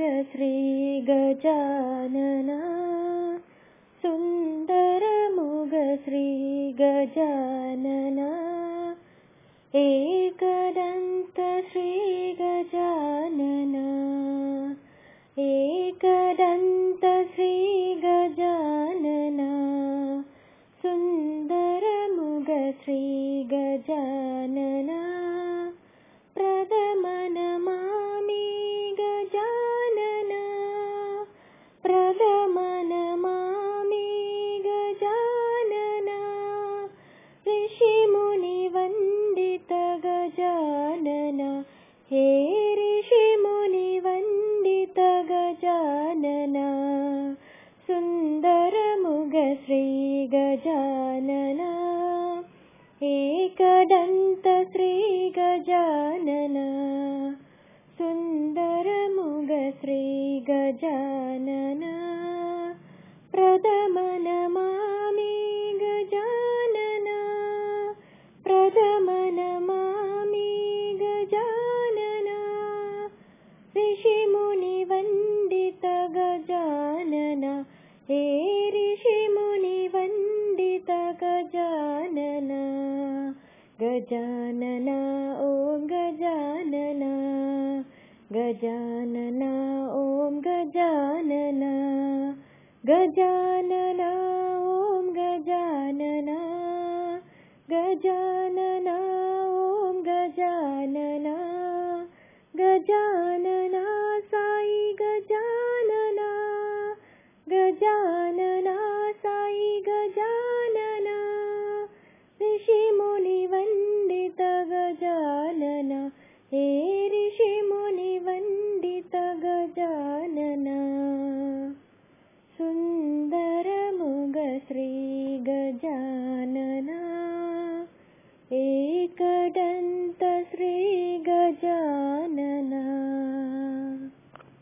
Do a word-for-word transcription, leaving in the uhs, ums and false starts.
श्री गजानन सुन्दरमुग श्री गजानन एकदन्त श्री गजानन एकदन्त श्री गजानन सुन्दरमुग श्री गजानन प्रथमनमामि गजानन प्रथमनमामि गजानन ऋषिमुनिवन्दित गजानन हे ऋषिमुनिवन्दित गजानन सुन्दरमुग श्री गजानन एकदन्त श्री गजानन सुन्दरमुग श्री गजानन प्रथमनमामि गजानन प्रथमनमामि गजानन ऋषिमुनिवन्दित गजानन हे ऋषिमुनिवन्दित गजानन गजानन ॐ गजानन गजानन ॐ गजानन गजानन ॐ गजानन गजानन ॐ गजानन गजानन साई गजानन गजानन साई गजानन ऋषिमुनिवन्दित गजानन हे ऋषिमुनिवन्दित गजानन सुन्दरमुग श्री गजानन।